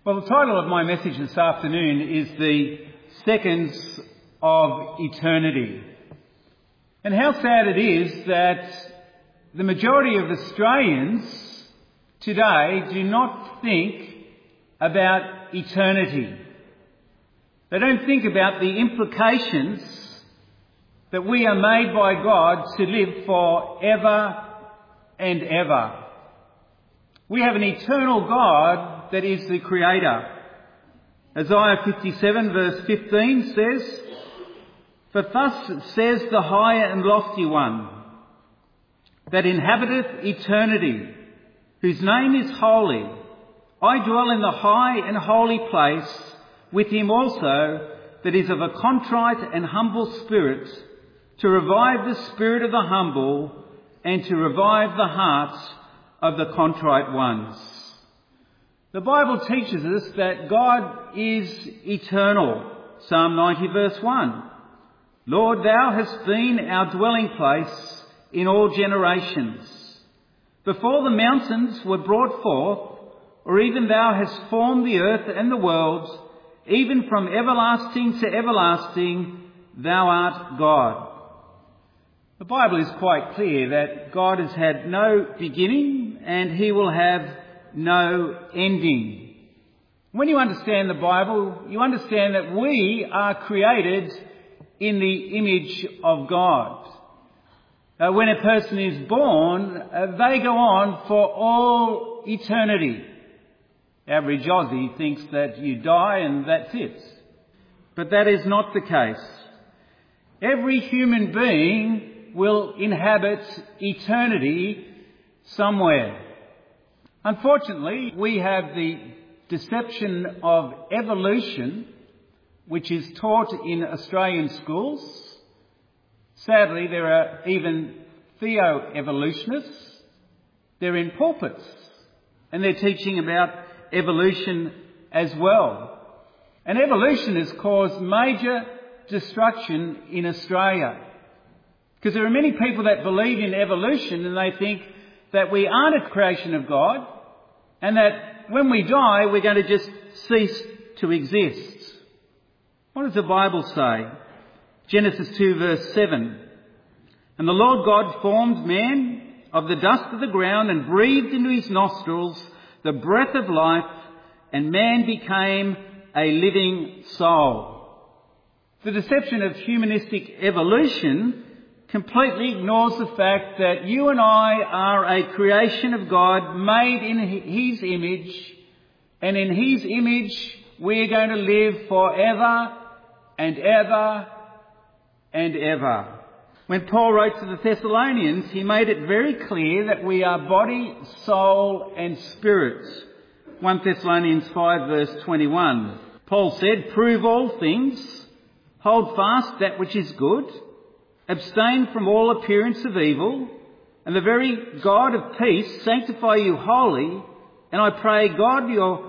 Well, the title of my message this afternoon is The Seconds of Eternity. And how sad it is that the majority of Australians today do not think about eternity. They don't think about the implications that we are made by God to live forever and ever. We have an eternal God that is the Creator. Isaiah 57 verse 15 says, "For thus says the high and lofty one, that inhabiteth eternity, whose name is holy. I dwell in the high and holy place, with him also that is of a contrite and humble spirit, to revive the spirit of the humble, and to revive the hearts of the contrite ones." The Bible teaches us that God is eternal. Psalm 90 verse 1. "Lord, thou hast been our dwelling place in all generations. Before the mountains were brought forth, or even thou hast formed the earth and the world, even from everlasting to everlasting, thou art God." The Bible is quite clear that God has had no beginning and he will have no ending. When you understand the Bible, you understand that we are created in the image of God. When a person is born, they go on for all eternity. Average Aussie thinks that you die and that's it. But that is not the case. Every human being will inhabit eternity somewhere. Unfortunately, we have the deception of evolution, which is taught in Australian schools. Sadly, there are even theo-evolutionists. They're in pulpits, and they're teaching about evolution as well. And evolution has caused major destruction in Australia, because there are many people that believe in evolution and they think that we aren't a creation of God and that when we die we're going to just cease to exist. What does the Bible say? Genesis 2 verse 7. "And the Lord God formed man of the dust of the ground and breathed into his nostrils the breath of life, and man became a living soul." The deception of humanistic evolution completely ignores the fact that you and I are a creation of God made in his image, and in his image we are going to live forever and ever and ever. When Paul wrote to the Thessalonians, he made it very clear that we are body, soul and spirit. 1 Thessalonians 5 verse 21. Paul said, "Prove all things, hold fast that which is good, abstain from all appearance of evil, and the very God of peace sanctify you wholly, and I pray God your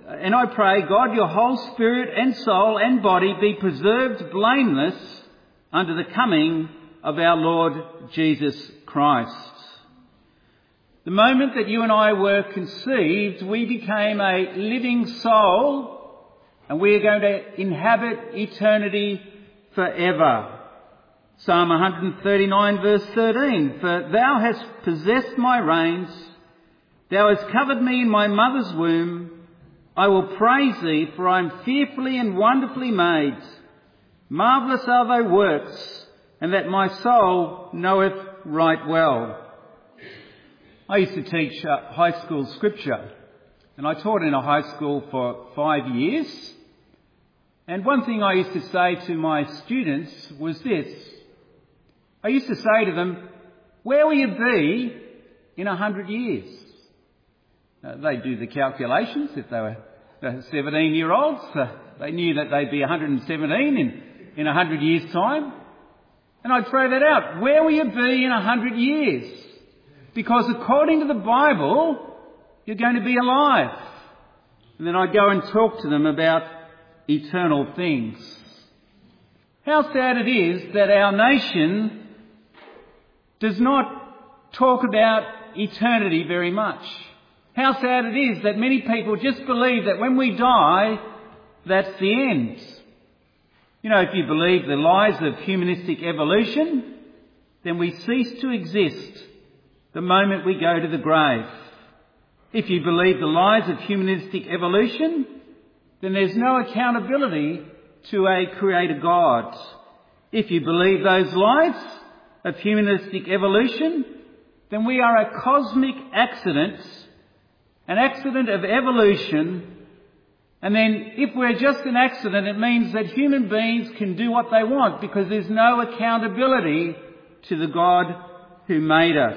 whole spirit and soul and body be preserved blameless unto the coming of our Lord Jesus Christ." The moment that you and I were conceived, we became a living soul, and we are going to inhabit eternity forever. Psalm 139 verse 13, "For thou hast possessed my reins, thou hast covered me in my mother's womb. I will praise thee, for I am fearfully and wonderfully made. Marvellous are thy works, and that my soul knoweth right well." I used to teach high school scripture, and I taught in a high school for 5 years. And one thing I used to say to my students was this. I used to say to them, "Where will you be in 100 years?" They'd do the calculations. If they were 17-year-olds, they knew that they'd be 117 in 100 years' time. And I'd throw that out. Where will you be in 100 years? Because according to the Bible, you're going to be alive. And then I'd go and talk to them about eternal things. How sad it is that our nation does not talk about eternity very much. How sad it is that many people just believe that when we die, that's the end. You know, if you believe the lies of humanistic evolution, then we cease to exist the moment we go to the grave. If you believe the lies of humanistic evolution, then there's no accountability to a creator God. If you believe those lies of humanistic evolution, then we are a cosmic accident, an accident of evolution. And then if we're just an accident, it means that human beings can do what they want because there's no accountability to the God who made us.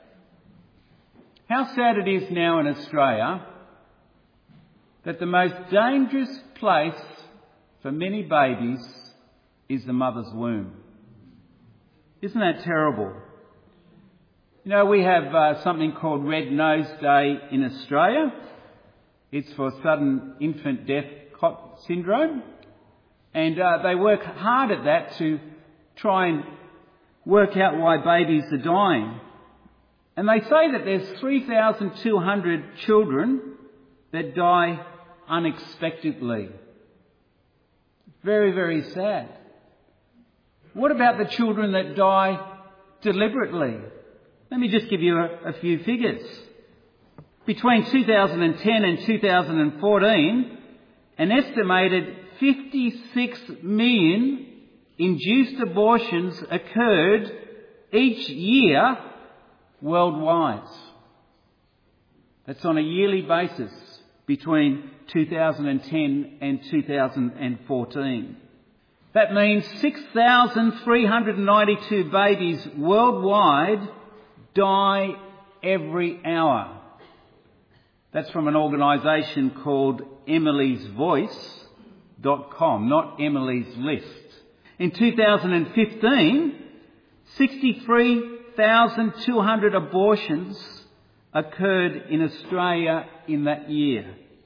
How sad it is now in Australia that the most dangerous place for many babies is the mother's womb. Isn't that terrible? You know, we have something called Red Nose Day in Australia. It's for sudden infant death syndrome. And they work hard at that to try and work out why babies are dying. And they say that there's 3,200 children that die unexpectedly. Very, very sad. What about the children that die deliberately? Let me just give you a few figures. Between 2010 and 2014, an estimated 56 million induced abortions occurred each year worldwide. That's on a yearly basis between 2010 and 2014. That means 6,392 babies worldwide die every hour. That's from an organisation called EmilysVoice.com, not Emily's List. In 2015, 63,200 abortions occurred in Australia in that year.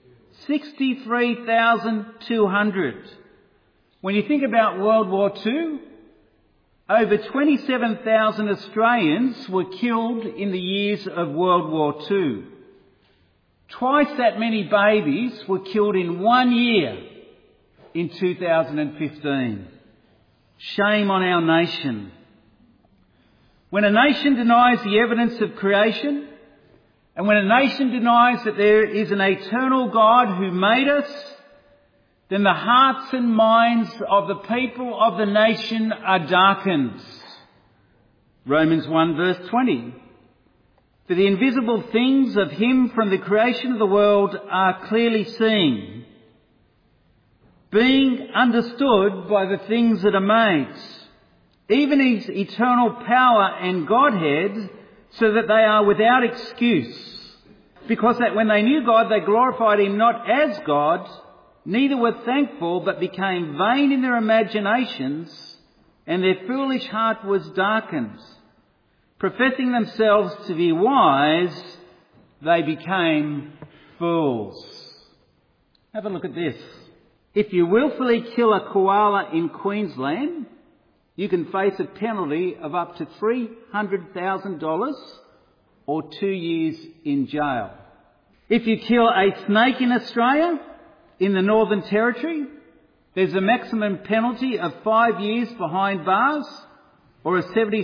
63,200. When you think about World War II, over 27,000 Australians were killed in the years of World War II. Twice that many babies were killed in 1 year in 2015. Shame on our nation. When a nation denies the evidence of creation, and when a nation denies that there is an eternal God who made us, then the hearts and minds of the people of the nation are darkened. Romans 1 verse 20. For the invisible things of him from the creation of the world are clearly seen, being understood by the things that are made, even his eternal power and Godhead, so that they are without excuse. Because that when they knew God, they glorified him not as God, neither were thankful, but became vain in their imaginations, and their foolish heart was darkened. Professing themselves to be wise, they became fools. Have a look at this. If you willfully kill a koala in Queensland, you can face a penalty of up to $300,000 or 2 years in jail. If you kill a snake in Australia, in the Northern Territory, there's a maximum penalty of 5 years behind bars or a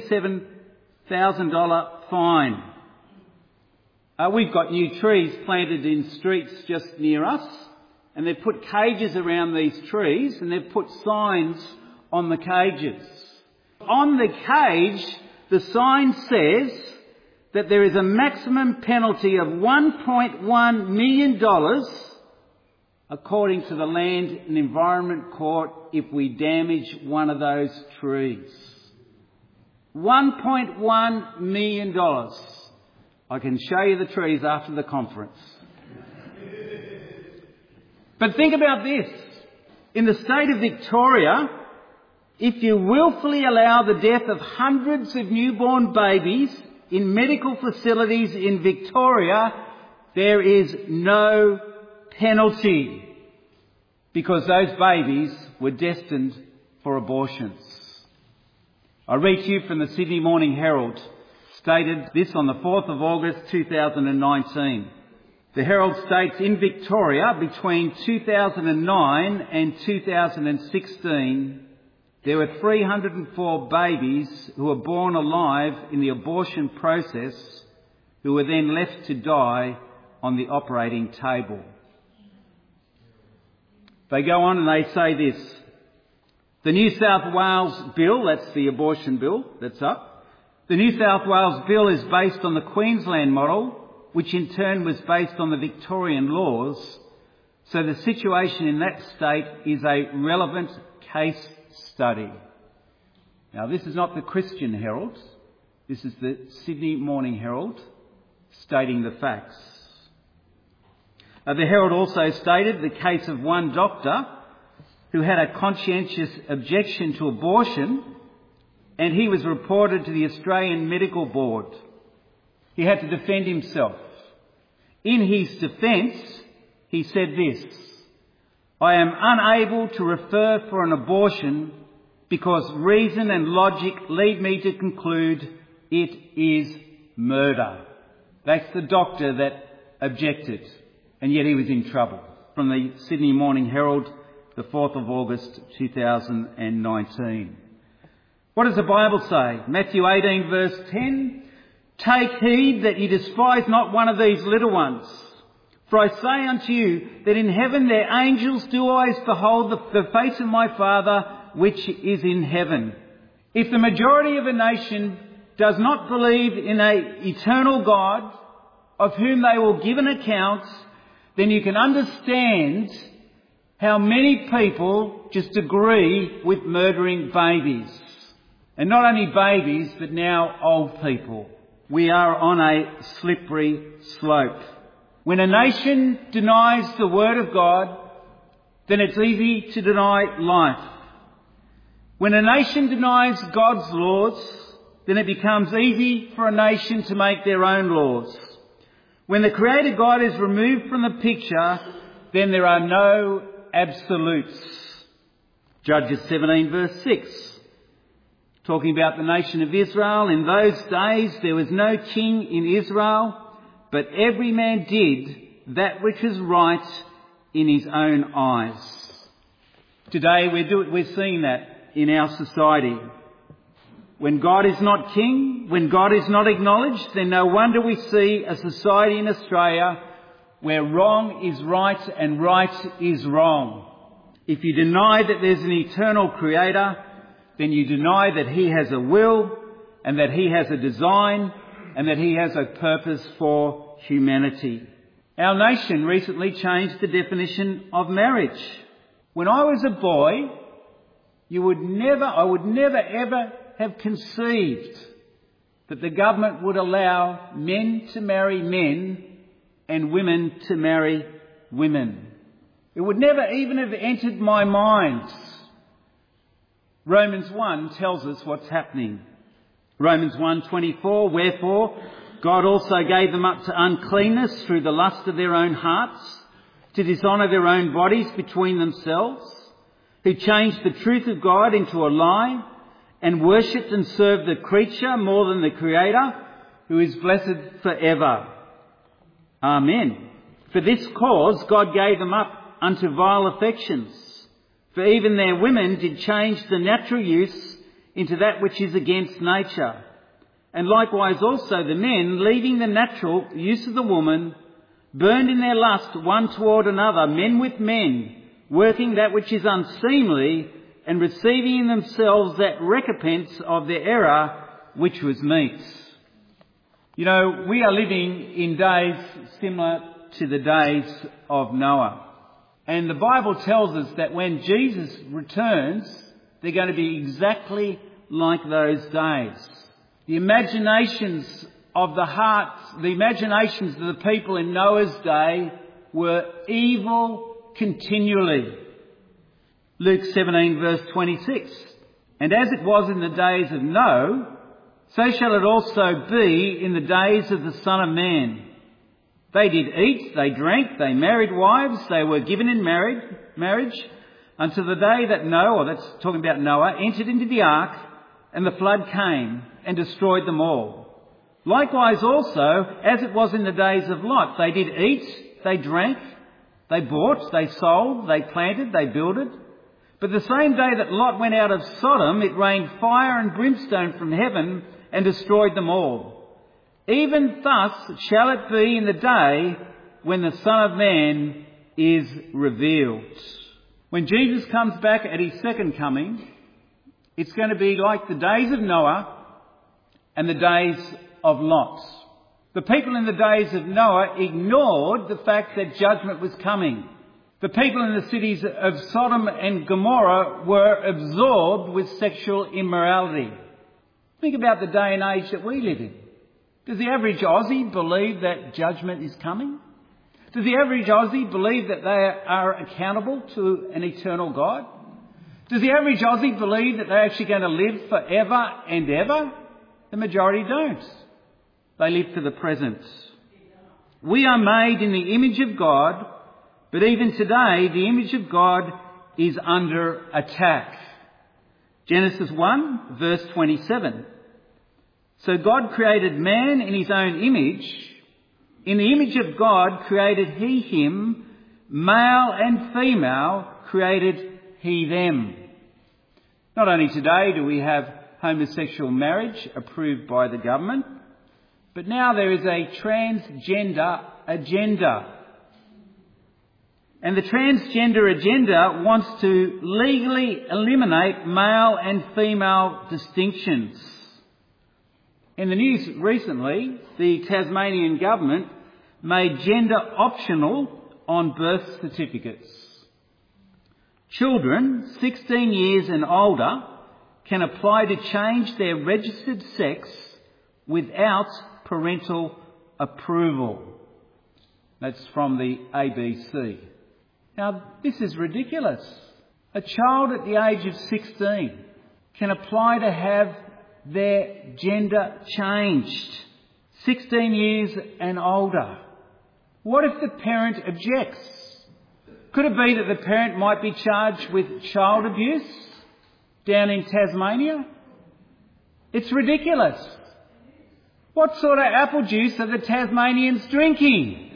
$77,000 fine. We've got new trees planted in streets just near us, and they've put cages around these trees, and they've put signs on the cages. On the cage, the sign says that there is a maximum penalty of $1.1 million according to the Land and Environment Court if we damage one of those trees. $1.1 million. I can show you the trees after the conference. But think about this. In the state of Victoria, if you willfully allow the death of hundreds of newborn babies in medical facilities in Victoria, there is no penalty because those babies were destined for abortions. I read to you from the Sydney Morning Herald, stated this on the 4th of August 2019. The Herald states in Victoria between 2009 and 2016 there were 304 babies who were born alive in the abortion process who were then left to die on the operating table. They go on and they say this: the New South Wales bill, that's the abortion bill that's up, the New South Wales bill is based on the Queensland model, which in turn was based on the Victorian laws, so the situation in that state is a relevant case study. Now, this is not the Christian Herald, this is the Sydney Morning Herald stating the facts. The Herald also stated the case of one doctor who had a conscientious objection to abortion, and he was reported to the Australian Medical Board. He had to defend himself. In his defence, he said this: I am unable to refer for an abortion because reason and logic lead me to conclude it is murder. That's the doctor that objected, and yet he was in trouble. From the Sydney Morning Herald, the 4th of August 2019. What does the Bible say? Matthew 18 verse 10, take heed that ye despise not one of these little ones. For I say unto you that in heaven their angels do always behold the face of my Father which is in heaven. If the majority of a nation does not believe in an eternal God of whom they will give an account, then you can understand how many people just agree with murdering babies. And not only babies, but now old people. We are on a slippery slope. When a nation denies the Word of God, then it's easy to deny life. When a nation denies God's laws, then it becomes easy for a nation to make their own laws. When the Creator God is removed from the picture, then there are no absolutes. Judges 17 verse 6. Talking about the nation of Israel, in those days there was no king in Israel, but every man did that which was right in his own eyes. Today we're seeing that in our society. When God is not king, when God is not acknowledged, then no wonder we see a society in Australia where wrong is right and right is wrong. If you deny that there's an eternal Creator, then you deny that He has a will and that He has a design and that He has a purpose for humanity. Our nation recently changed the definition of marriage. When I was a boy, I would never ever have conceived that the government would allow men to marry men and women to marry women. It would never even have entered my mind. Romans 1 tells us what's happening. Romans 1:24, wherefore God also gave them up to uncleanness through the lust of their own hearts, to dishonour their own bodies between themselves, who changed the truth of God into a lie, and worshipped and served the creature more than the Creator, who is blessed forever. Amen. For this cause God gave them up unto vile affections. For even their women did change the natural use into that which is against nature. And likewise also the men, leaving the natural use of the woman, burned in their lust one toward another, men with men, working that which is unseemly, and receiving in themselves that recompense of their error which was meet. You know, we are living in days similar to the days of Noah. And the Bible tells us that when Jesus returns, they're going to be exactly like those days. The imaginations of the hearts, the imaginations of the people in Noah's day were evil continually. Luke 17 verse 26. And as it was in the days of Noah, so shall it also be in the days of the Son of Man. They did eat, they drank, they married wives, they were given in marriage until the day that Noah, that's talking about Noah, entered into the ark, and the flood came and destroyed them all. Likewise also, as it was in the days of Lot, they did eat, they drank, they bought, they sold, they planted, they builded. But the same day that Lot went out of Sodom, it rained fire and brimstone from heaven and destroyed them all. Even thus shall it be in the day when the Son of Man is revealed. When Jesus comes back at his second coming, it's going to be like the days of Noah and the days of Lot. The people in the days of Noah ignored the fact that judgment was coming. The people in the cities of Sodom and Gomorrah were absorbed with sexual immorality. Think about the day and age that we live in. Does the average Aussie believe that judgment is coming? Does the average Aussie believe that they are accountable to an eternal God? Does the average Aussie believe that they're actually going to live forever and ever? The majority don't. They live for the present. We are made in the image of God, but even today the image of God is under attack. Genesis 1 verse 27. So God created man in his own image. In the image of God created he him, male and female created he them. Not only today do we have homosexual marriage approved by the government, but now there is a transgender agenda. And the transgender agenda wants to legally eliminate male and female distinctions. In the news recently, the Tasmanian government made gender optional on birth certificates. Children 16 years and older can apply to change their registered sex without parental approval. That's from the ABC. Now, this is ridiculous. A child at the age of 16 can apply to have their gender changed. 16 years and older. What if the parent objects? Could it be that the parent might be charged with child abuse down in Tasmania? It's ridiculous. What sort of apple juice are the Tasmanians drinking?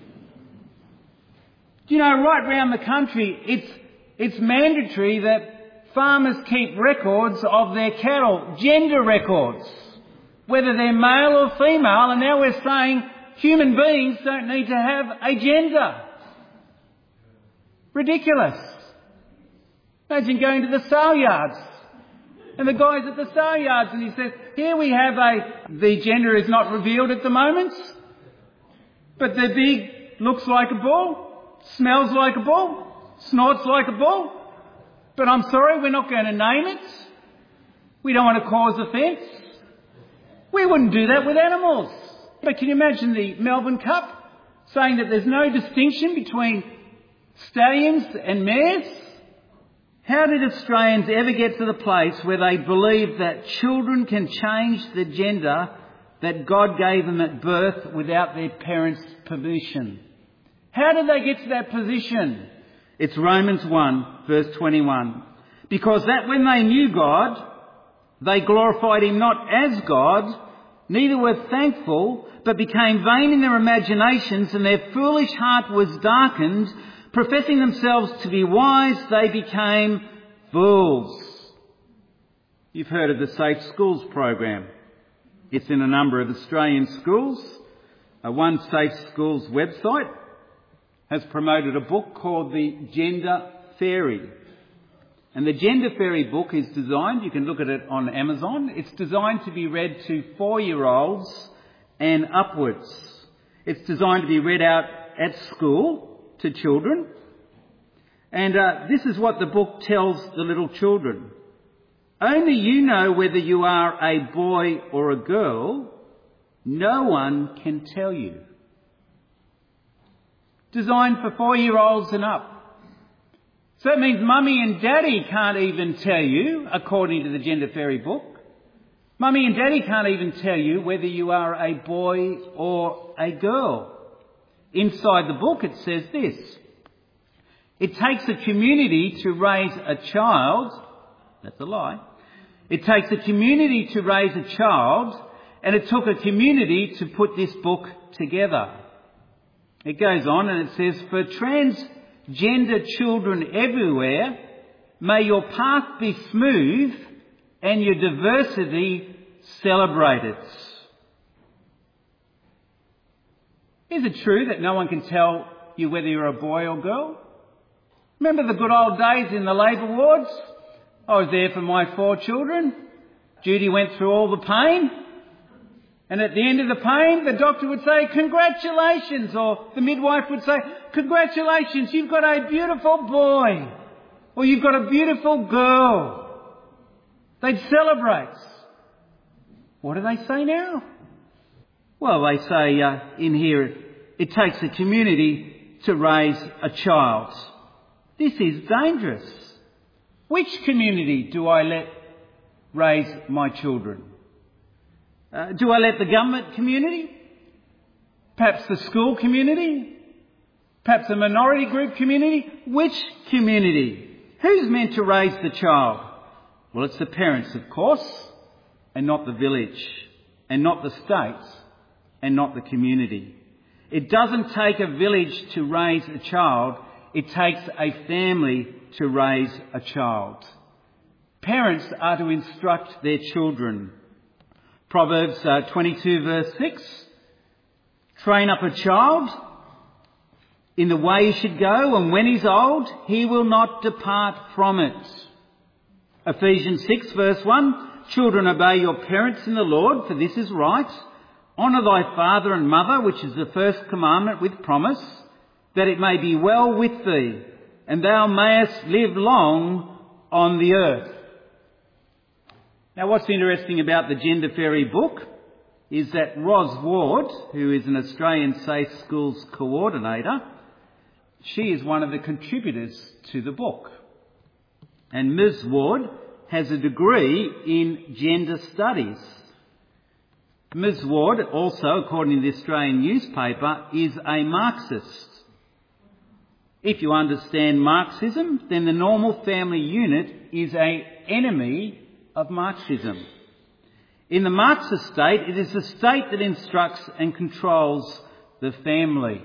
Do you know, right round the country, it's mandatory that farmers keep records of their cattle, gender records, whether they're male or female, and now we're saying human beings don't need to have a gender. Ridiculous. Imagine going to the sale yards and the guy's at the sale yards and he says, here we have the gender is not revealed at the moment, but the big looks like a bull, smells like a bull, snorts like a bull. But I'm sorry, we're not going to name it. We don't want to cause offence. We wouldn't do that with animals. But can you imagine the Melbourne Cup saying that there's no distinction between stallions and mares? How did Australians ever get to the place where they believe that children can change the gender that God gave them at birth without their parents' permission? How did they get to that position? It's Romans 1 verse 21. Because that when they knew God, they glorified him not as God, neither were thankful, but became vain in their imaginations, and their foolish heart was darkened. Professing themselves to be wise, they became fools. You've heard of the Safe Schools program. It's in a number of Australian schools. One Safe Schools website has promoted a book called The Gender Fairy. And the Gender Fairy book is designed, you can look at it on Amazon, it's designed to be read to 4-year-olds and upwards. It's designed to be read out at school to children. And this is what the book tells the little children. Only you know whether you are a boy or a girl. No one can tell you. Designed for 4-year-olds and up. So that means mummy and daddy can't even tell you, according to the Gender Fairy book. Mummy and daddy can't even tell you whether you are a boy or a girl. Inside the book it says this. It takes a community to raise a child. That's a lie. It takes a community to raise a child, And it took a community to put this book together. It goes on and it says, "For transgender children everywhere, may your path be smooth and your diversity celebrated." Is it true that no one can tell you whether you're a boy or girl? Remember the good old days in the labour wards? I was there for my 4 children. Judy went through all the pain. And at the end of the pain, the doctor would say, "Congratulations," or the midwife would say, "Congratulations, you've got a beautiful boy," or "You've got a beautiful girl." They'd celebrate. What do they say now? Well, they say in here, it takes a community to raise a child. This is dangerous. Which community do I let raise my children? Do I let the government community? Perhaps the school community? Perhaps a minority group community? Which community? Who's meant to raise the child? Well, it's the parents, of course, and not the village, and not the state, and not the community. It doesn't take a village to raise a child. It takes a family to raise a child. Parents are to instruct their children. Proverbs 22 verse 6, "Train up a child in the way he should go, and when he's old, he will not depart from it." Ephesians 6 verse 1, "Children, obey your parents in the Lord, for this is right. Honour thy father and mother, which is the first commandment with promise, that it may be well with thee, and thou mayest live long on the earth." Now, what's interesting about the Gender Fairy book is that Ros Ward, who is an Australian Safe Schools coordinator, she is one of the contributors to the book. And Ms. Ward has a degree in gender studies. Ms. Ward, also, according to the Australian newspaper, is a Marxist. If you understand Marxism, then the normal family unit is an enemy of Marxism. In the Marxist state, it is the state that instructs and controls the family.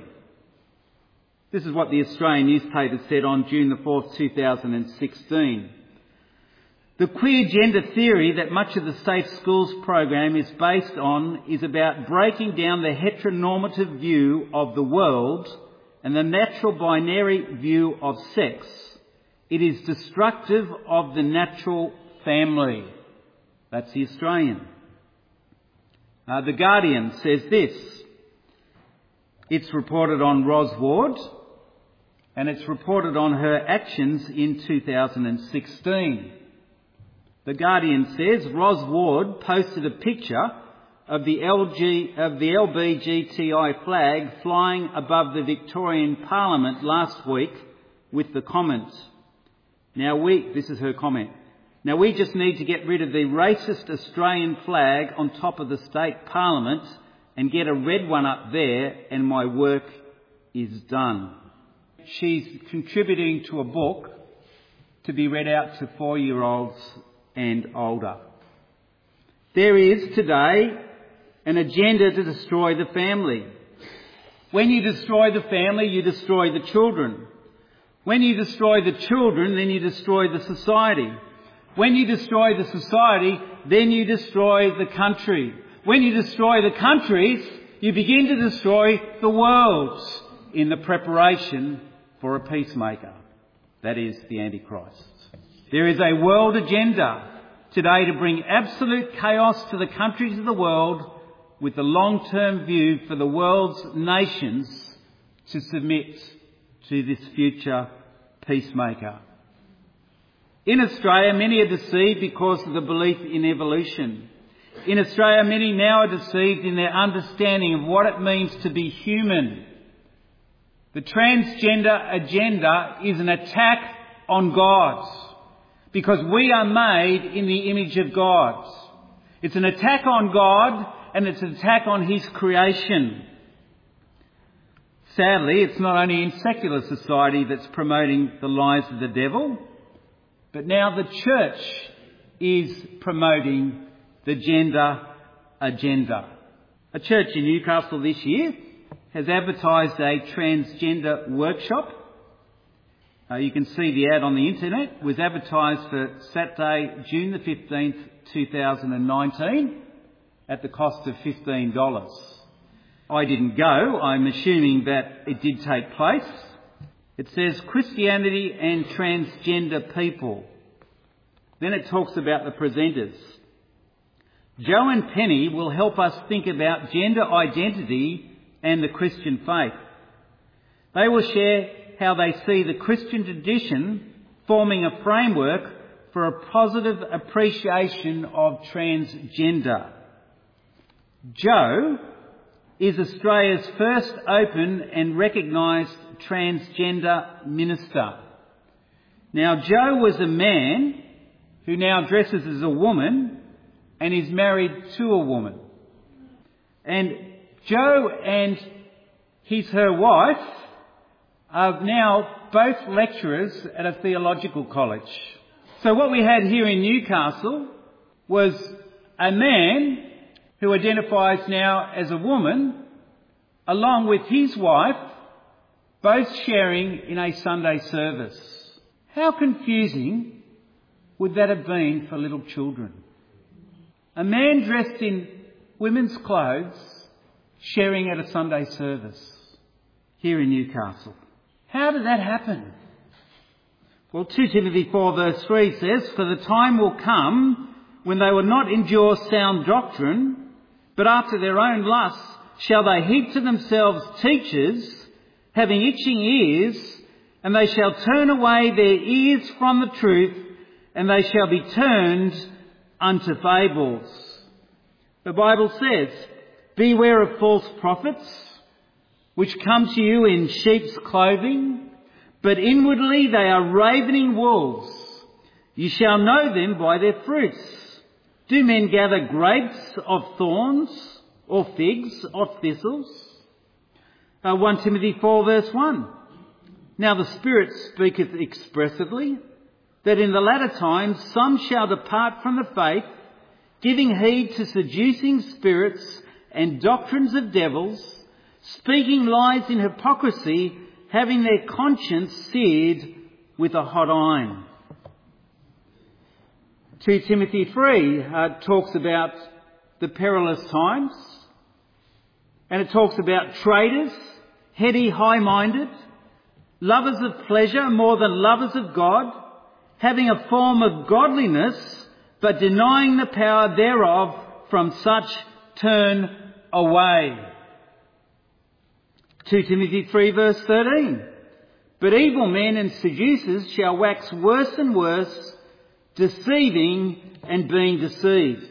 This is what the Australian newspaper said on June the 4th, 2016. "The queer gender theory that much of the Safe Schools program is based on is about breaking down the heteronormative view of the world and the natural binary view of sex. It is destructive of the natural family." That's the Australian. The Guardian says this. It's reported on Ros Ward, and it's reported on her actions in 2016. The Guardian says Ros Ward posted a picture of the LBGTI flag flying above the Victorian Parliament last week with the comment. This is her comment. "Now we just need to get rid of the racist Australian flag on top of the state parliament and get a red one up there, and my work is done." She's contributing to a book to be read out to 4-year-olds and older. There is today an agenda to destroy the family. When you destroy the family, you destroy the children. When you destroy the children, then you destroy the society. When you destroy the society, then you destroy the country. When you destroy the countries, you begin to destroy the world in the preparation for a peacemaker. That is the Antichrist. There is a world agenda today to bring absolute chaos to the countries of the world with the long-term view for the world's nations to submit to this future peacemaker. In Australia, many are deceived because of the belief in evolution. In Australia, many now are deceived in their understanding of what it means to be human. The transgender agenda is an attack on God, because we are made in the image of God. It's an attack on God, and it's an attack on His creation. Sadly, it's not only in secular society that's promoting the lies of the devil, but now the church is promoting the gender agenda. A church in Newcastle this year has advertised a transgender workshop. You can see the ad on the internet. It was advertised for Saturday, June the 15th, 2019 at the cost of $15. I didn't go. I'm assuming that it did take place. It says Christianity and transgender people. Then it talks about the presenters. Joe and Penny will help us think about gender identity and the Christian faith. They will share how they see the Christian tradition forming a framework for a positive appreciation of transgender. Joe is Australia's first open and recognised transgender minister. Now, Joe was a man who now dresses as a woman and is married to a woman. And Joe and her wife are now both lecturers at a theological college. So what we had here in Newcastle was a man who identifies now as a woman, along with his wife, both sharing in a Sunday service. How confusing would that have been for little children? A man dressed in women's clothes sharing at a Sunday service here in Newcastle. How did that happen? Well, 2 Timothy 4 verse 3 says, "For the time will come when they will not endure sound doctrine, but after their own lusts shall they heap to themselves teachers, having itching ears, and they shall turn away their ears from the truth, and they shall be turned unto fables." The Bible says, "Beware of false prophets, which come to you in sheep's clothing, but inwardly they are ravening wolves. You shall know them by their fruits. Do men gather grapes of thorns, or figs of thistles?" 1 Timothy 4 verse 1. "Now the Spirit speaketh expressively, that in the latter times some shall depart from the faith, giving heed to seducing spirits and doctrines of devils, speaking lies in hypocrisy, having their conscience seared with a hot iron." 2 Timothy 3 talks about the perilous times, and it talks about traitors, heady, high-minded, lovers of pleasure more than lovers of God, having a form of godliness, but denying the power thereof, from such turn away. 2 Timothy 3 verse 13. "But evil men and seducers shall wax worse and worse, deceiving and being deceived."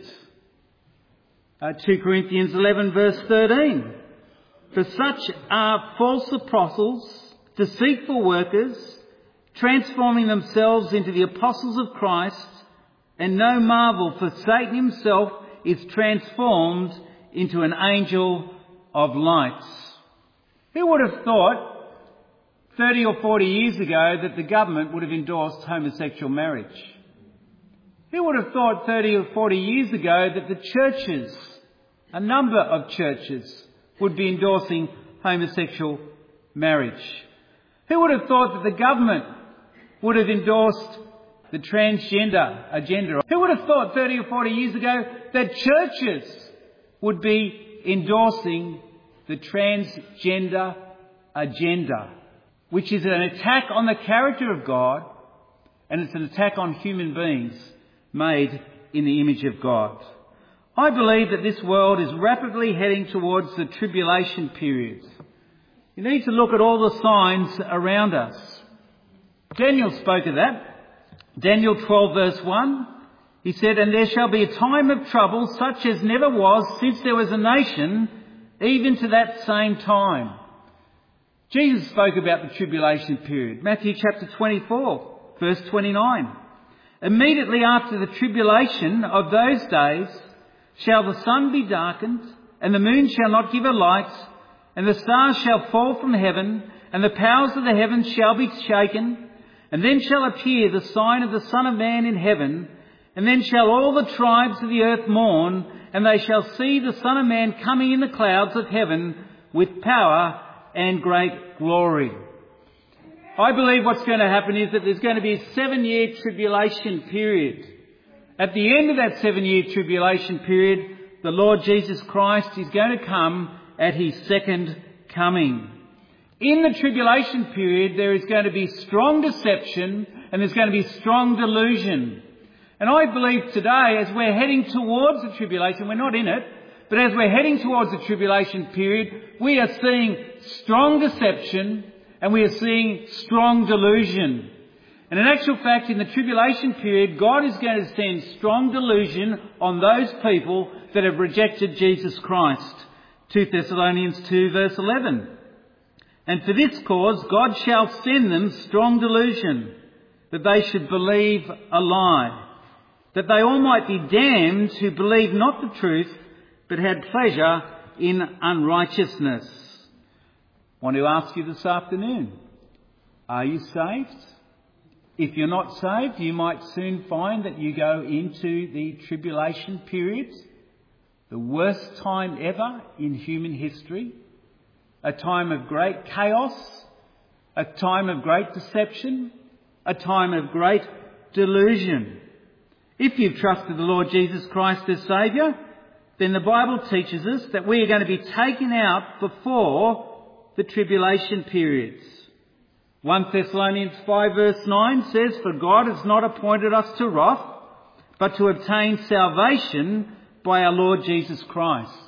2 Corinthians 11 verse 13. "For such are false apostles, deceitful workers, transforming themselves into the apostles of Christ, and no marvel, for Satan himself is transformed into an angel of light." Who would have thought 30 or 40 years ago that the government would have endorsed homosexual marriage? Who would have thought 30 or 40 years ago that the churches, a number of churches, would be endorsing homosexual marriage? Who would have thought that the government would have endorsed the transgender agenda? Who would have thought 30 or 40 years ago that churches would be endorsing the transgender agenda, which is an attack on the character of God, and it's an attack on human beings made in the image of God? I believe that this world is rapidly heading towards the tribulation period. You need to look at all the signs around us. Daniel spoke of that. Daniel 12 verse 1. He said, "And there shall be a time of trouble such as never was since there was a nation, even to that same time." Jesus spoke about the tribulation period. Matthew chapter 24, verse 29. "Immediately after the tribulation of those days shall the sun be darkened, and the moon shall not give her light, and the stars shall fall from heaven, and the powers of the heavens shall be shaken. And then shall appear the sign of the Son of Man in heaven, and then shall all the tribes of the earth mourn, and they shall see the Son of Man coming in the clouds of heaven with power and great glory. I believe what's going to happen is that there's going to be a 7-year tribulation period. At the end of that 7-year tribulation period, the Lord Jesus Christ is going to come at his second coming. In the tribulation period, there is going to be strong deception and there's going to be strong delusion. And I believe today, as we're heading towards the tribulation, we're not in it, but as we're heading towards the tribulation period, we are seeing strong deception and we are seeing strong delusion. And in actual fact, in the tribulation period, God is going to send strong delusion on those people that have rejected Jesus Christ. 2 Thessalonians 2 verse 11. And for this cause God shall send them strong delusion, that they should believe a lie, that they all might be damned who believe not the truth, but had pleasure in unrighteousness. I want to ask you this afternoon, are you saved? If you're not saved, you might soon find that you go into the tribulation period, the worst time ever in human history, a time of great chaos, a time of great deception, a time of great delusion. If you've trusted the Lord Jesus Christ as Saviour, then the Bible teaches us that we are going to be taken out before the tribulation periods. 1 Thessalonians 5 verse 9 says, "For God has not appointed us to wrath, but to obtain salvation by our Lord Jesus Christ."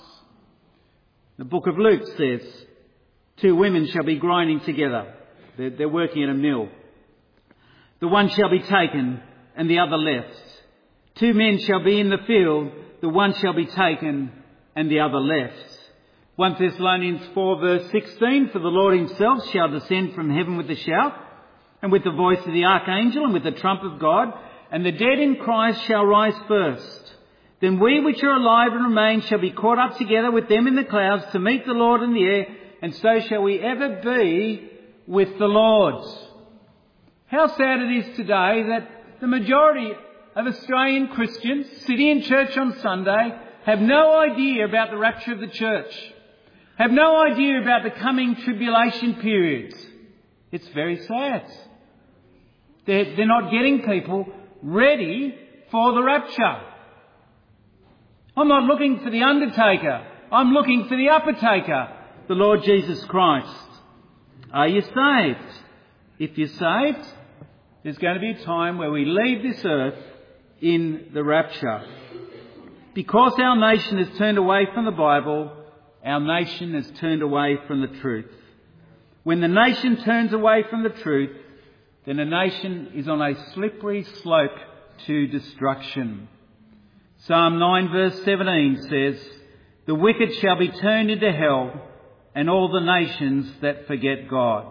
The book of Luke says, 2 women shall be grinding together. They're working at a mill. The one shall be taken and the other left. 2 men shall be in the field. The one shall be taken and the other left. 1 Thessalonians 4 verse 16, "For the Lord himself shall descend from heaven with a shout, and with the voice of the archangel, and with the trump of God, and the dead in Christ shall rise first. Then we which are alive and remain shall be caught up together with them in the clouds to meet the Lord in the air, and so shall we ever be with the Lord." How sad it is today that the majority of Australian Christians sitting in church on Sunday have no idea about the rapture of the church, have no idea about the coming tribulation periods. It's very sad. They're not getting people ready for the rapture. I'm not looking for the undertaker. I'm looking for the uppertaker, the Lord Jesus Christ. Are you saved? If you're saved, there's going to be a time where we leave this earth in the rapture. Because our nation has turned away from the Bible, our nation has turned away from the truth. When the nation turns away from the truth, then the nation is on a slippery slope to destruction. Psalm 9 verse 17 says, "The wicked shall be turned into hell, and all the nations that forget God."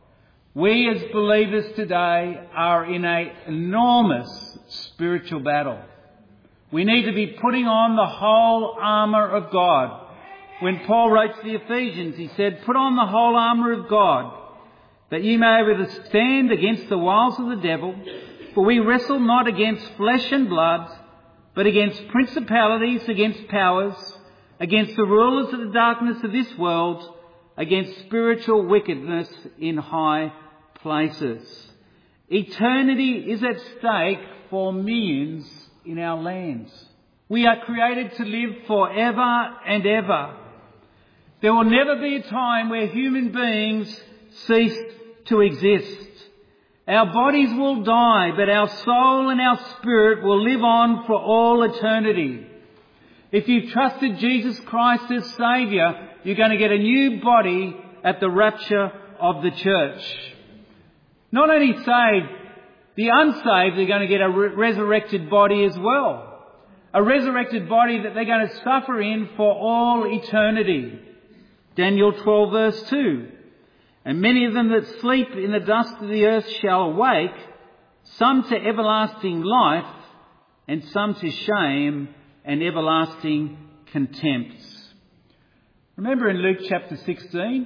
We as believers today are in an enormous spiritual battle. We need to be putting on the whole armour of God. When Paul wrote to the Ephesians, he said, "Put on the whole armour of God, that ye may be able to stand against the wiles of the devil. For we wrestle not against flesh and blood, but against principalities, against powers, against the rulers of the darkness of this world, against spiritual wickedness in high places." Eternity is at stake for millions in our lands. We are created to live forever and ever. There will never be a time where human beings cease to exist. Our bodies will die, but our soul and our spirit will live on for all eternity. If you've trusted Jesus Christ as Saviour, you're going to get a new body at the rapture of the church. Not only saved, the unsaved are going to get a resurrected body as well. A resurrected body that they're going to suffer in for all eternity. Daniel 12 verse 2. "And many of them that sleep in the dust of the earth shall awake, some to everlasting life, and some to shame and everlasting contempt." Remember in Luke chapter 16,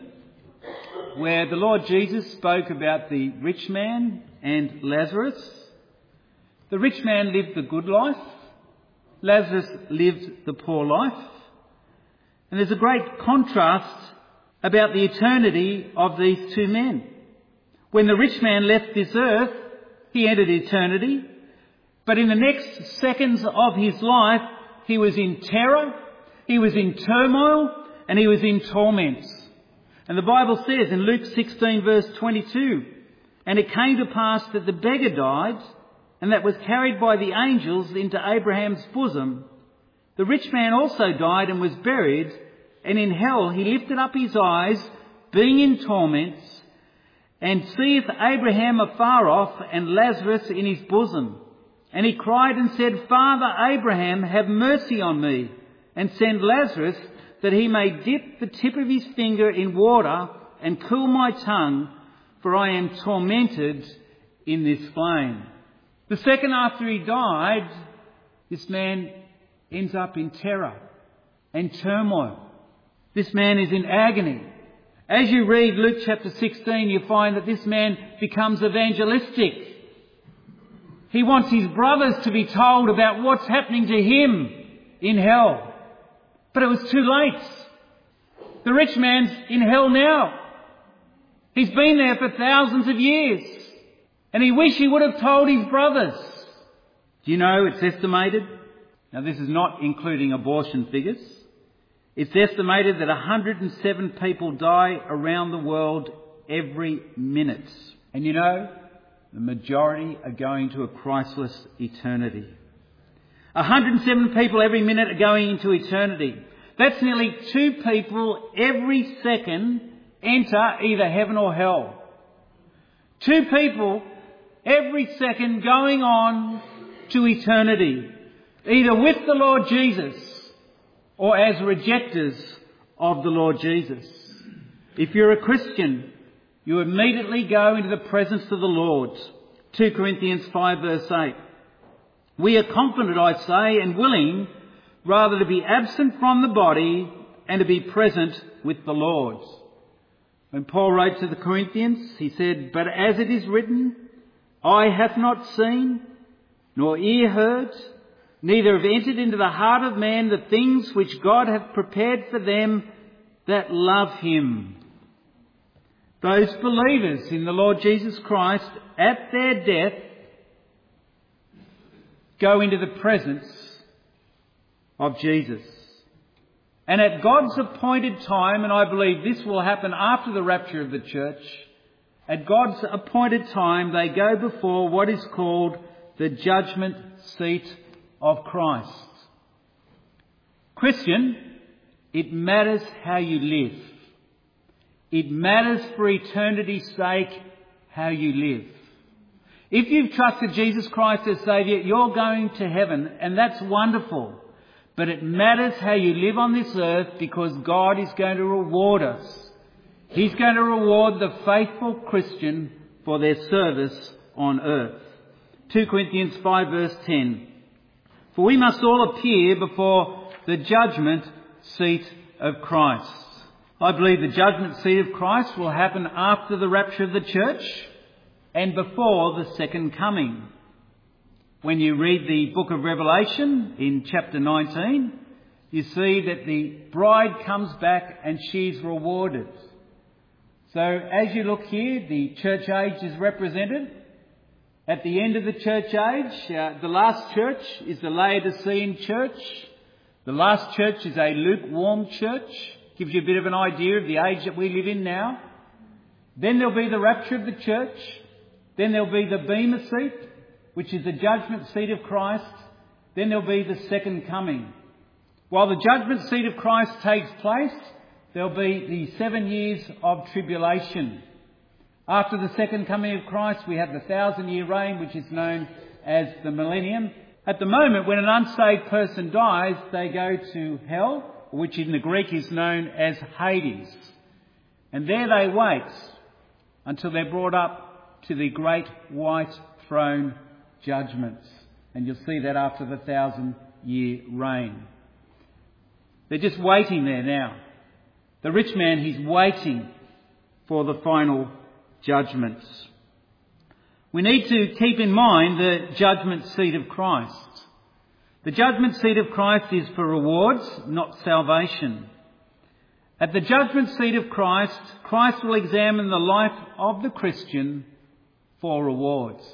where the Lord Jesus spoke about the rich man and Lazarus? The rich man lived the good life. Lazarus lived the poor life. And there's a great contrast about the eternity of these two men. When the rich man left this earth, he entered eternity. But in the next seconds of his life, he was in terror, he was in turmoil, and he was in torments. And the Bible says in Luke 16 verse 22, "And it came to pass that the beggar died, and that was carried by the angels into Abraham's bosom. The rich man also died and was buried, and in hell he lifted up his eyes, being in torments, and seeth Abraham afar off, and Lazarus in his bosom. And he cried and said, Father Abraham, have mercy on me, and send Lazarus, that he may dip the tip of his finger in water and cool my tongue, for I am tormented in this flame." The second after he died, this man ends up in terror and turmoil. This man is in agony. As you read Luke chapter 16, you find that this man becomes evangelistic. He wants his brothers to be told about what's happening to him in hell. But it was too late. The rich man's in hell now. He's been there for thousands of years. And he wished he would have told his brothers. Do you know it's estimated? Now this is not including abortion figures. It's estimated that 107 people die around the world every minute. And you know, the majority are going to a Christless eternity. 107 people every minute are going into eternity. That's nearly 2 people every second enter either heaven or hell. 2 people every second going on to eternity, either with the Lord Jesus or as rejectors of the Lord Jesus. If you're a Christian, you immediately go into the presence of the Lord. 2 Corinthians 5 verse 8. "We are confident, I say, and willing rather to be absent from the body and to be present with the Lord." When Paul wrote to the Corinthians, he said, "But as it is written, eye hath not seen, nor ear heard, neither have entered into the heart of man the things which God hath prepared for them that love him." Those believers in the Lord Jesus Christ at their death go into the presence of Jesus. And at God's appointed time, and I believe this will happen after the rapture of the church, at God's appointed time they go before what is called the judgment seat of Christ. Christian, it matters how you live. It matters for eternity's sake how you live. If you've trusted Jesus Christ as Saviour, you're going to heaven, and that's wonderful. But it matters how you live on this earth, because God is going to reward us. He's going to reward the faithful Christian for their service on earth. 2 Corinthians 5 verse 10. "For we must all appear before the judgment seat of Christ." I believe the judgment seat of Christ will happen after the rapture of the church and before the second coming. When you read the book of Revelation in chapter 19, you see that the bride comes back and she's rewarded. So as you look here, the church age is represented. At the end of the church age, the last church is the Laodicean church. The last church is a lukewarm church. Gives you a bit of an idea of the age that we live in now. Then there'll be the rapture of the church. Then there'll be the Bema seat, which is the judgment seat of Christ. Then there'll be the second coming. While the judgment seat of Christ takes place, there'll be the 7 years of tribulation. After the second coming of Christ, we have the 1,000-year reign, which is known as the millennium. At the moment, when an unsaved person dies, they go to hell, which in the Greek is known as Hades. And there they wait until they're brought up to the great white throne judgments. And you'll see that after the 1,000-year reign. They're just waiting there now. The rich man, he's waiting for the final judgments. We need to keep in mind the judgment seat of Christ. The judgment seat of Christ is for rewards, not salvation. At the judgment seat of Christ, Christ will examine the life of the Christian for rewards.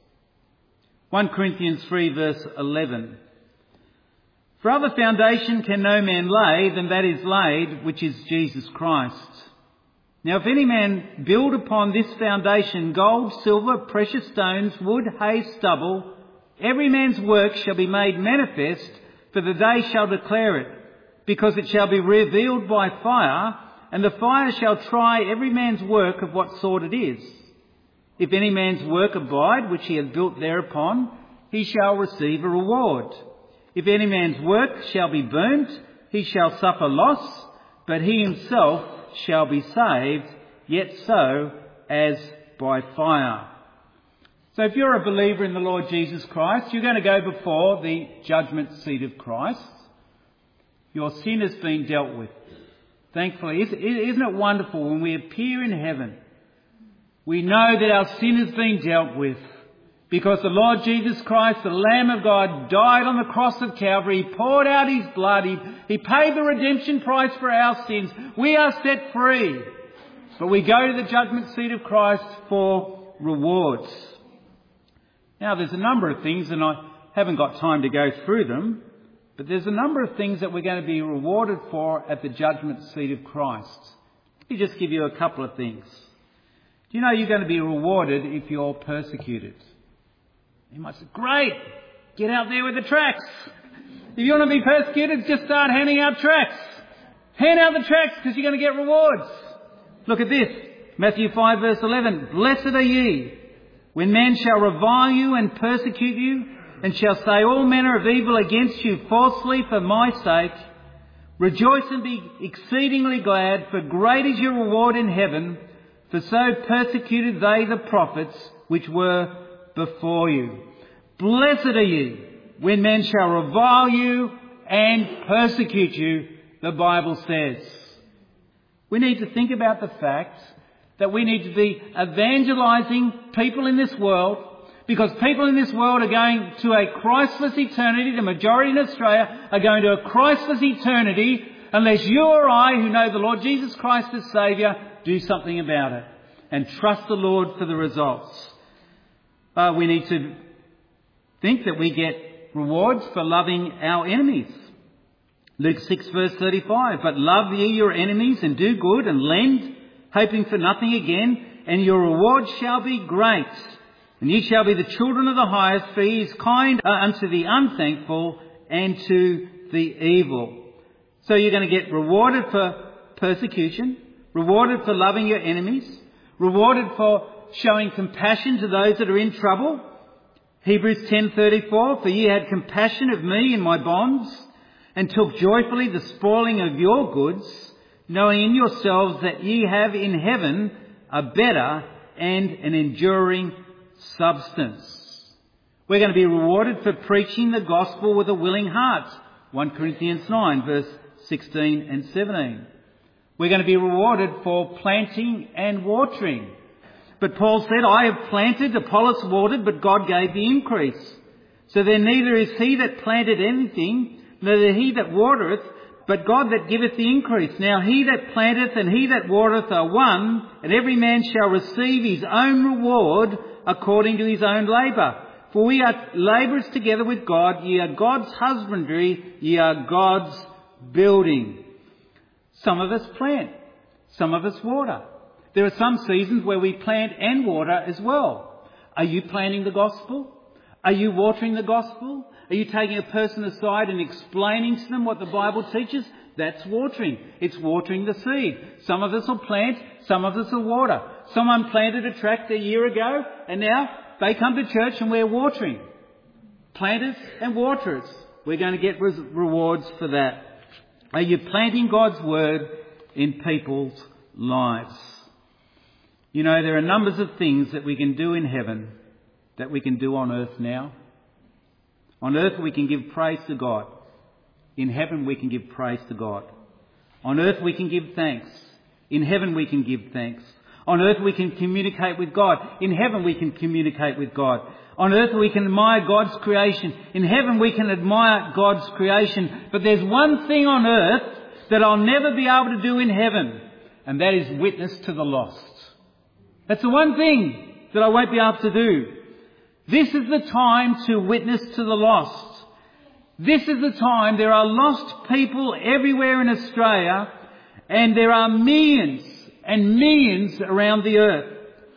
1 Corinthians 3 verse 11. For other foundation can no man lay than that is laid, which is Jesus Christ. Now if any man build upon this foundation gold, silver, precious stones, wood, hay, stubble, every man's work shall be made manifest, for the day shall declare it, because it shall be revealed by fire, and the fire shall try every man's work of what sort it is. If any man's work abide, which he hath built thereupon, he shall receive a reward. If any man's work shall be burnt, he shall suffer loss, but he himself shall be saved, yet so as by fire. So if you're a believer in the Lord Jesus Christ, you're going to go before the judgment seat of Christ. Your sin has been dealt with. Thankfully, isn't it wonderful when we appear in heaven, we know that our sin has been dealt with because the Lord Jesus Christ, the Lamb of God, died on the cross of Calvary. He poured out his blood. He paid the redemption price for our sins. We are set free. But we go to the judgment seat of Christ for rewards. Now, there's a number of things, and I haven't got time to go through them, but there's a number of things that we're going to be rewarded for at the judgment seat of Christ. Let me just give you a couple of things. Do you know you're going to be rewarded if you're persecuted? You might say, great, get out there with the tracts. If you want to be persecuted, just start handing out tracts. Hand out the tracts because you're going to get rewards. Look at this, Matthew 5 verse 11. Blessed are ye, when men shall revile you and persecute you, and shall say all manner of evil against you falsely for my sake. Rejoice and be exceedingly glad, for great is your reward in heaven. For so persecuted they the prophets which were before you. Blessed are ye, when men shall revile you and persecute you, the Bible says. We need to think about the fact that we need to be evangelizing people in this world, because people in this world are going to a Christless eternity. The majority in Australia are going to a Christless eternity unless you or I, who know the Lord Jesus Christ as Saviour, do something about it and trust the Lord for the results. We need to think that we get rewards for loving our enemies. Luke 6 verse 35. But love ye your enemies and do good and lend, hoping for nothing again, and your reward shall be great. And ye shall be the children of the highest, for he is kind unto the unthankful and to the evil. So you're going to get rewarded for persecution, rewarded for loving your enemies, rewarded for showing compassion to those that are in trouble. Hebrews 10:34, for ye had compassion of me in my bonds, and took joyfully the spoiling of your goods, knowing in yourselves that ye have in heaven a better and an enduring substance. We're going to be rewarded for preaching the gospel with a willing heart. 1 Corinthians 9 verse 16 and 17. We're going to be rewarded for planting and watering. But Paul said, I have planted, Apollos watered, but God gave the increase. So then neither is he that planted anything, neither he that watereth, but God that giveth the increase. Now he that planteth and he that watereth are one, and every man shall receive his own reward according to his own labour. For we are labourers together with God. Ye are God's husbandry, ye are God's building. Some of us plant, some of us water. There are some seasons where we plant and water as well. Are you planting the gospel? Are you watering the gospel? Are you taking a person aside and explaining to them what the Bible teaches? That's watering. It's watering the seed. Some of us will plant, some of us will water. Someone planted a tract a year ago and now they come to church and we're watering. Planters and waterers. We're going to get rewards for that. Are you planting God's word in people's lives? You know, there are numbers of things that we can do in heaven that we can do on earth now. On earth we can give praise to God. In heaven we can give praise to God. On earth we can give thanks. In heaven we can give thanks. On earth we can communicate with God. In heaven we can communicate with God. On earth we can admire God's creation. In heaven we can admire God's creation. But there's one thing on earth that I'll never be able to do in heaven, and that is witness to the lost. That's the one thing that I won't be able to do. This is the time to witness to the lost. This is the time. There are lost people everywhere in Australia, and there are millions and millions around the earth.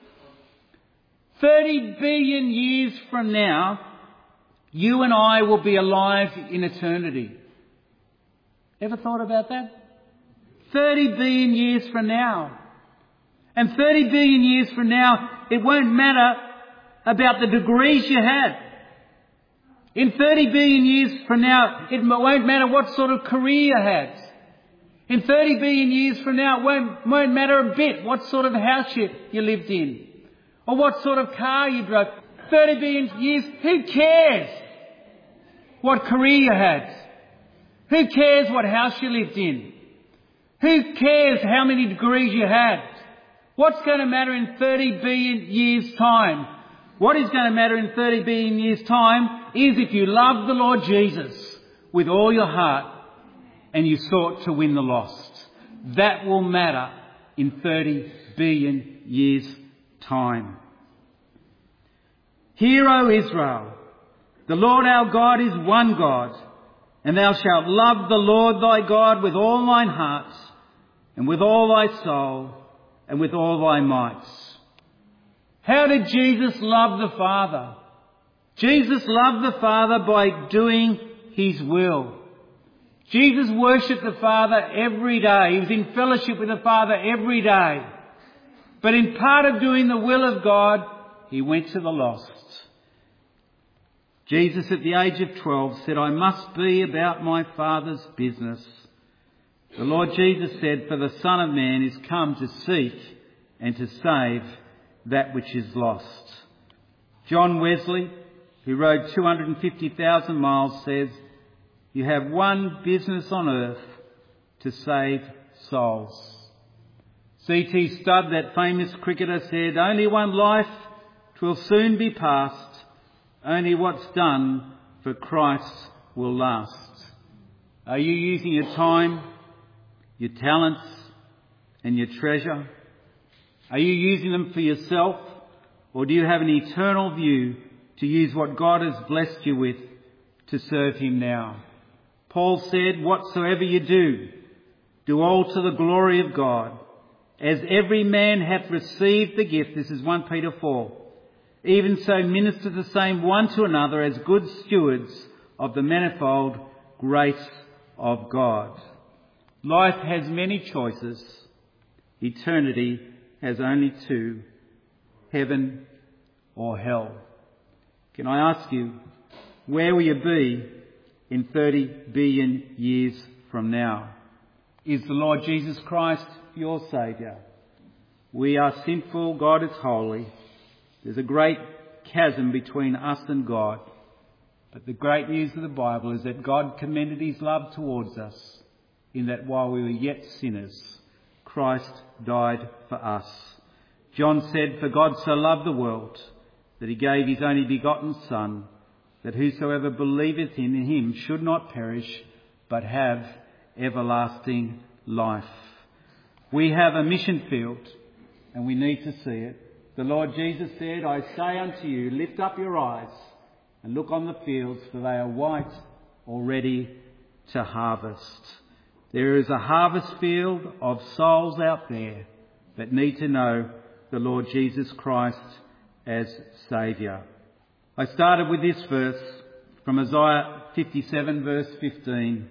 30 billion years from now, you and I will be alive in eternity. Ever thought about that? 30 billion years from now. And 30 billion years from now, it won't matter about the degrees you had. In 30 billion years from now, it won't matter what sort of career you had. In 30 billion years from now, it won't matter a bit what sort of house you lived in, or what sort of car you drove. 30 billion years, who cares what career you had? Who cares what house you lived in? Who cares how many degrees you had? What's going to matter in 30 billion years' time? What is going to matter in 30 billion years' time is if you love the Lord Jesus with all your heart and you sought to win the lost. That will matter in 30 billion years' time. Hear, O Israel, the Lord our God is one God, and thou shalt love the Lord thy God with all thine heart, and with all thy soul, and with all thy might. How did Jesus love the Father? Jesus loved the Father by doing his will. Jesus worshipped the Father every day. He was in fellowship with the Father every day. But in part of doing the will of God, he went to the lost. Jesus at the age of 12 said, I must be about my Father's business. The Lord Jesus said, for the Son of Man is come to seek and to save that which is lost. John Wesley, who rode 250,000 miles, says, you have one business on earth, to save souls. C.T. Studd, that famous cricketer, said, only one life, 'twill soon be past. Only what's done for Christ will last. Are you using your time, your talents and your treasure? Are you using them for yourself, or do you have an eternal view to use what God has blessed you with to serve him now? Paul said, whatsoever you do, do all to the glory of God. As every man hath received the gift, this is 1 Peter 4, even so minister the same one to another as good stewards of the manifold grace of God. Life has many choices. Eternity has only two, heaven or hell. Can I ask you, where will you be in 30 billion years from now? Is the Lord Jesus Christ your Saviour? We are sinful, God is holy. There's a great chasm between us and God. But the great news of the Bible is that God commended his love towards us in that while we were yet sinners, Christ died for us. John said, for God so loved the world that he gave his only begotten Son, that whosoever believeth in him should not perish, but have everlasting life. We have a mission field, and we need to see it. The Lord Jesus said, I say unto you, lift up your eyes and look on the fields, for they are white, already to harvest. There is a harvest field of souls out there that need to know the Lord Jesus Christ as Saviour. I started with this verse from Isaiah 57 verse 15.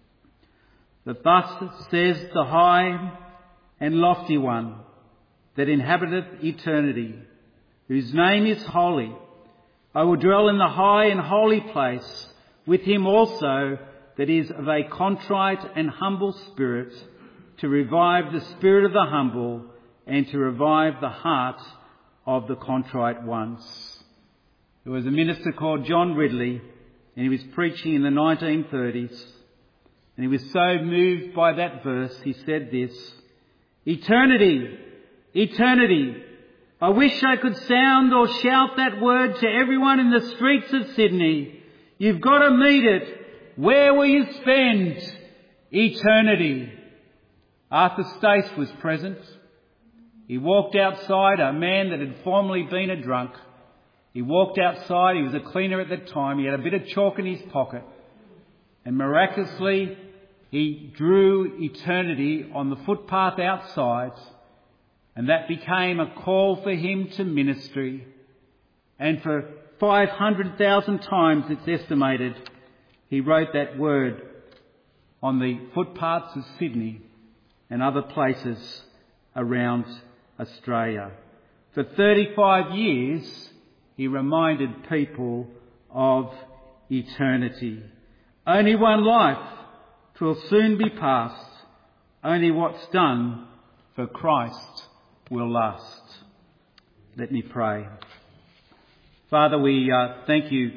That thus says the high and lofty one that inhabiteth eternity, whose name is holy. I will dwell in the high and holy place with him also that is of a contrite and humble spirit, to revive the spirit of the humble and to revive the heart of the contrite ones. There was a minister called John Ridley, and he was preaching in the 1930s, and he was so moved by that verse, he said this, eternity, eternity, I wish I could sound or shout that word to everyone in the streets of Sydney. You've got to meet it. Where will you spend eternity? Arthur Stace was present. He walked outside, a man that had formerly been a drunk. He walked outside, he was a cleaner at the time, he had a bit of chalk in his pocket, and miraculously he drew eternity on the footpath outside, and that became a call for him to ministry. And for 500,000 times, it's estimated, he wrote that word on the footpaths of Sydney and other places around Australia. For 35 years, he reminded people of eternity. Only one life, 'twill soon be past. Only what's done for Christ will last. Let me pray. Father, we thank you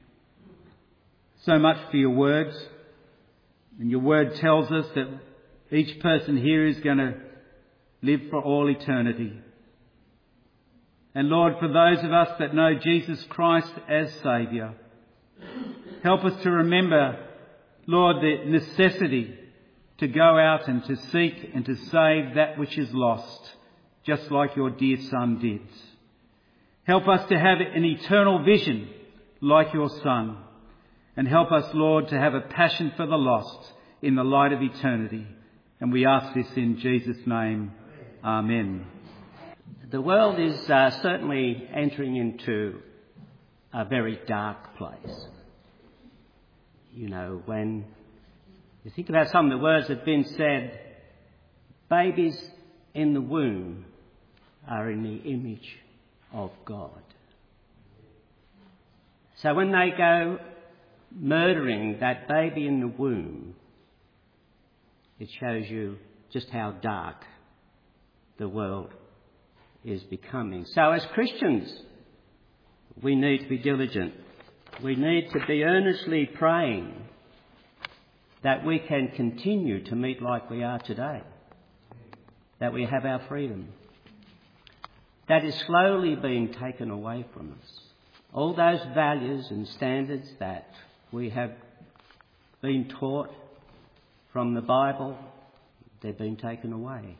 so much for your words. And your word tells us that each person here is going to live for all eternity. And Lord, for those of us that know Jesus Christ as Saviour, help us to remember, Lord, the necessity to go out and to seek and to save that which is lost, just like your dear Son did. Help us to have an eternal vision like your Son. And help us, Lord, to have a passion for the lost in the light of eternity. And we ask this in Jesus' name. Amen. The world is certainly entering into a very dark place. You know, when you think about some of the words that have been said, babies in the womb are in the image of God. So when they go murdering that baby in the womb, it shows you just how dark the world is becoming. So as Christians, we need to be diligent. We need to be earnestly praying that we can continue to meet like we are today, that we have our freedom. That is slowly being taken away from us. All those values and standards that we have been taught from the Bible, they've been taken away.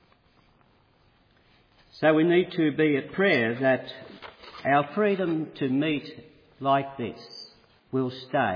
So we need to be at prayer that our freedom to meet like this will stay.